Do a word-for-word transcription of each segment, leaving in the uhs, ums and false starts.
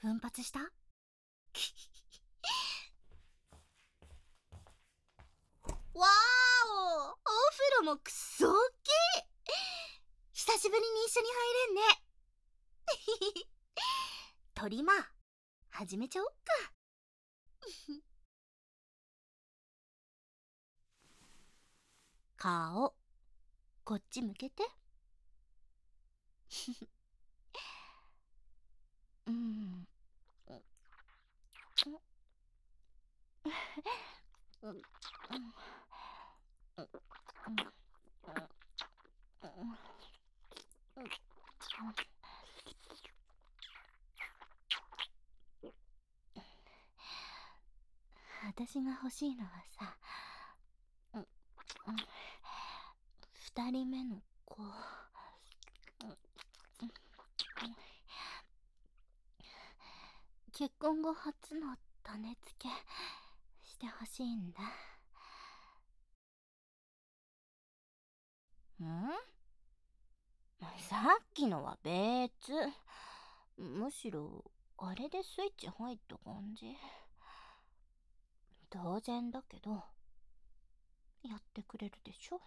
奮発した？わーお、お風呂もくっそ大きい。久しぶりに一緒に入れんね。トリマー始めちゃおっか。顔こっち向けて。うん。私が欲しいのはさ、二人目の子。結婚後初の種付けしてほしいんだ。ん？さっきのは別。むしろあれでスイッチ入った感じ。当然だけどやってくれるでしょ。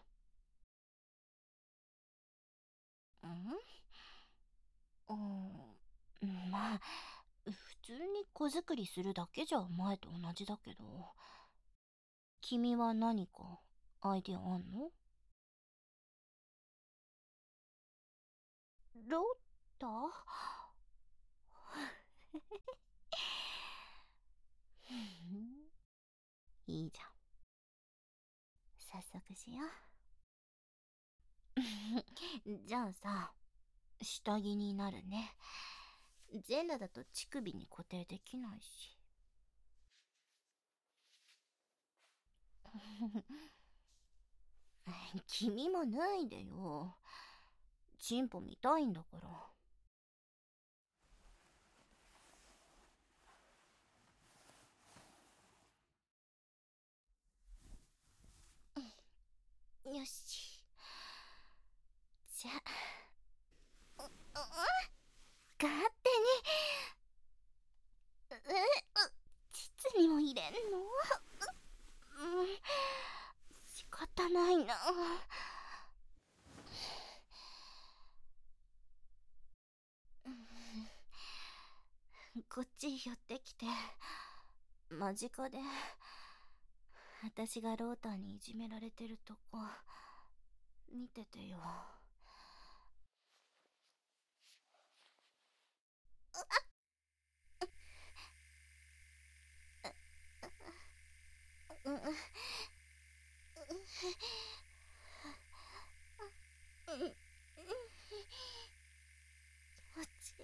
ん？うん、まあ普通に子作りするだけじゃ前と同じだけど。君は何かアイディアあんの？ロッタ？いいじゃん。早速しよう。じゃあさ、下着になるね。全裸だと乳首に固定できないし。君も脱いでよ。チンポ見たいんだから。よし。じゃあ、う、う、勝手に。え、膣にも入れんの？うん、仕方ないな。こっち寄ってきて、間近で私がローターにいじめられてるとこ見ててよ。うん、こっち。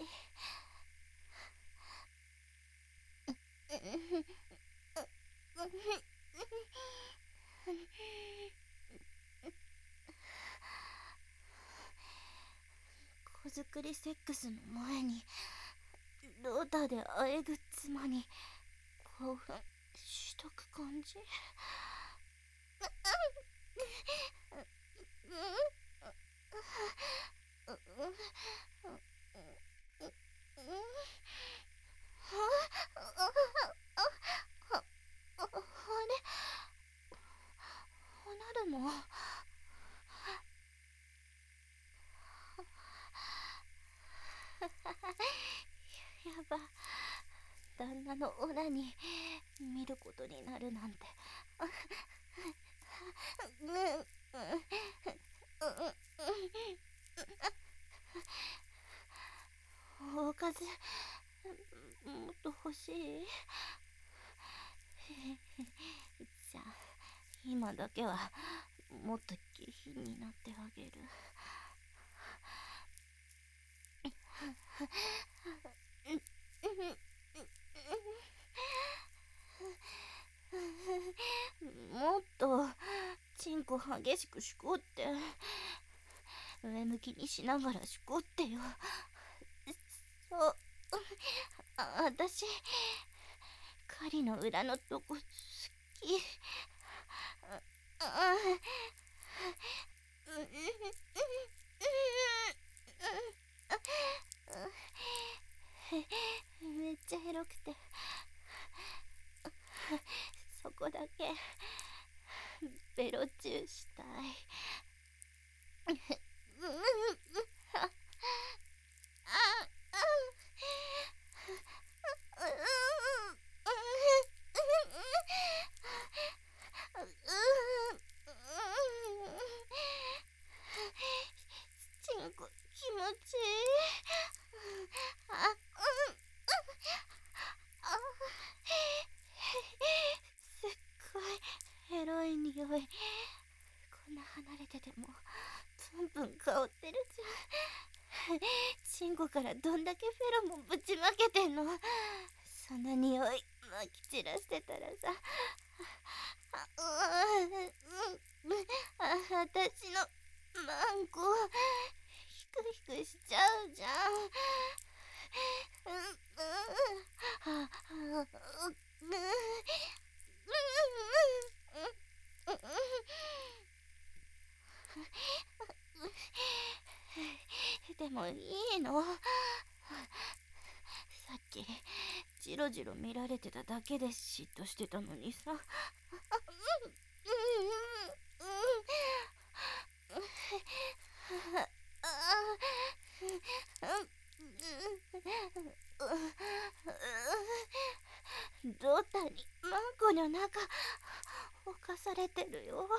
子作りセックスの前にローターであえぐ妻に興奮しとく感じ。あれ、おなるも。やば、旦那のオナに見ることになるなんて。おかずもっと欲しい。じゃあ今だけはもっと下品になってあげる。もっとチンコ激しくしこって、上向きにしながらしこってよ。そう、あ、あたし狩りの裏のとこ好き。ああ、めっベロチューしたい。チンコ気持ちいい。あ、うん、あ、すっごいエロい匂い。こんな離れててもプンプン香ってるじゃん。チンコからどんだけフェロモンぶちまけてんの。そんな匂いまき散らしてたらさ、あ、うん、あ、私のマンコヒクヒクしちゃうじゃん。うん、うん、あ、あ、うん、うん、でもいいの。さっきジロジロ見られてただけで嫉妬してたのにさ。ロータにマンコの中侵されてるよ。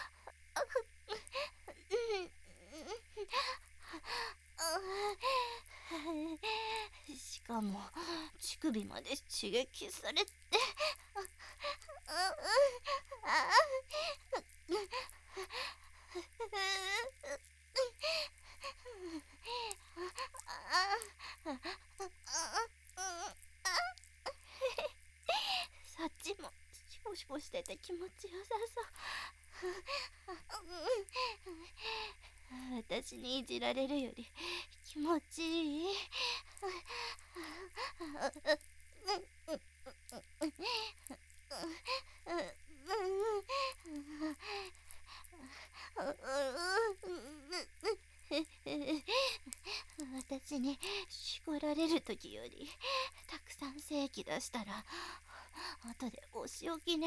しかも乳首まで刺激されて、そっちもシコシコしてて気持ちよさそう。私にいじられるより気持ちいい。私に絞られる時よりたくさん精液出したら後でお仕置きね。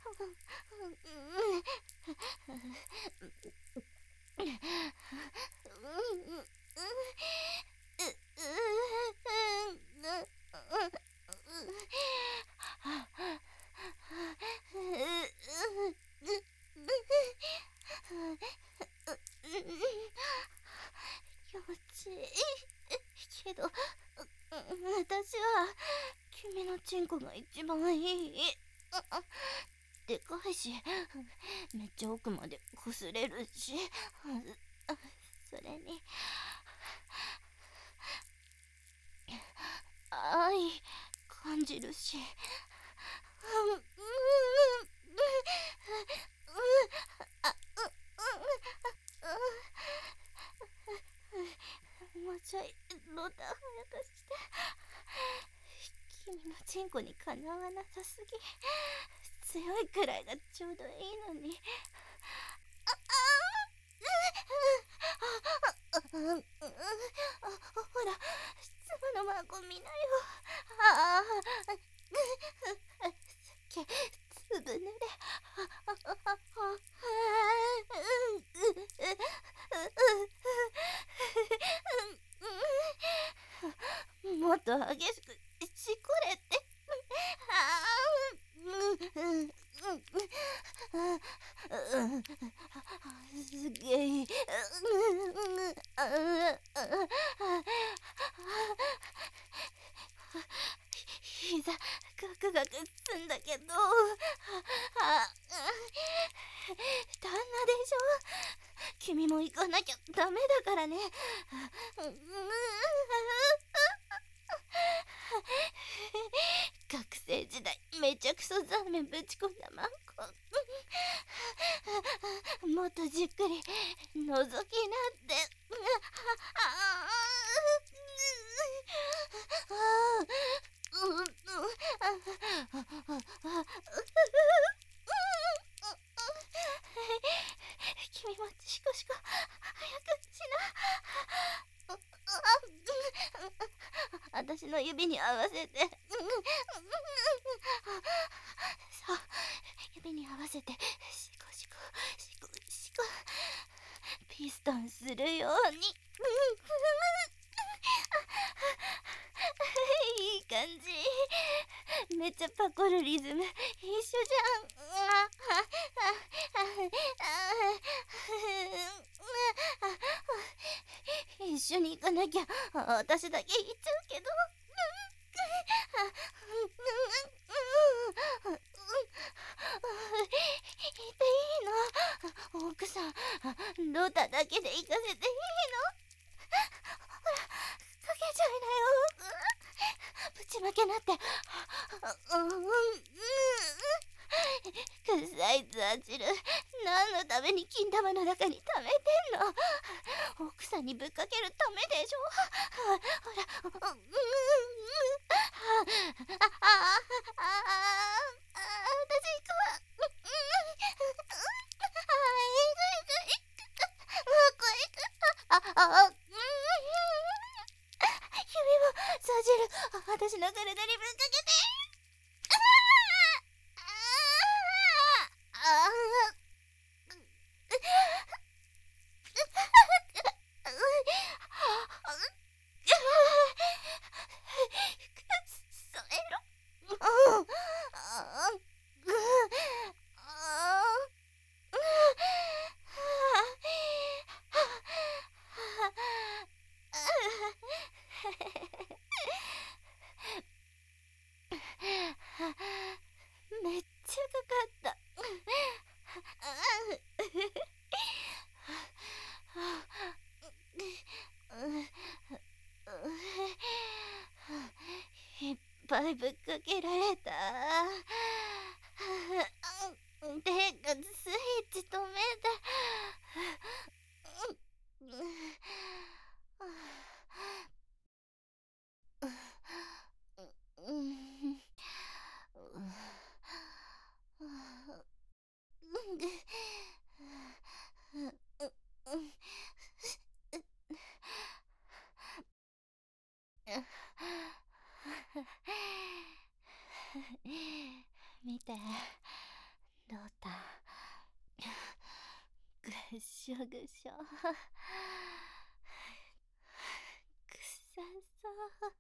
気持ちいいけど、私は君のチンコが一番いい。でかいし、めっちゃ奥まで擦れるし、それに愛感じるし。もうちょいローター早くして。君のチンコにかなわなさすぎ。強いくらいがちょうどいいのに。ああ、ほら、妻のマンコ見なよ。ああ、すっげえずぶ濡れ。もっと激しくしこれって。すげえ。膝ガクガクつんだけど、あ、旦那でしょ。君も行かなきゃダメだからね。学生時代めちゃくそザーメンぶち込んだマンコ。もっとじっくり覗きなって。君もシコシコ早くしな。私の指に合わせて。そう、指に合わわせてシコシコシコシコピストンするように。いい感じ。めっちゃパコるリズム一緒じゃん。一緒に行かなきゃ私だけ行っちゃうけど。いていいの？奥さん、ロタだけで行かせていいの？ほら、かけちゃいなよ。ぶちまけなって。臭いズアチル、何のために金玉の中に溜めてんの？奥さんにぶっかけるためでしょ。ほら、あああ私行くわ。あああ君もサジル、私の体にぶっかけて。めっちゃかかった。いっぱいぶっかけられた。てかスイッチ止めて。見て、ロータぐっしょぐしょ。くさそう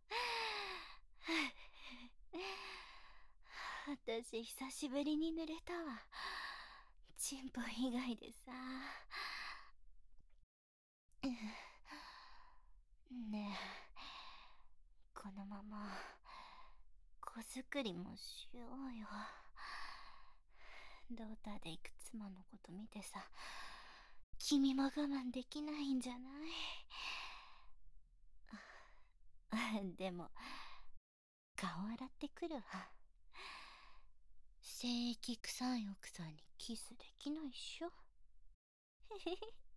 私久しぶりに濡れたわ。チンポ以外でさ。ねえ、このまま子作りもしようよ。ローターで行く妻のこと見てさ、君も我慢できないんじゃない？でも顔洗ってくるわ。性域臭い奥さんにキスできないっしょ。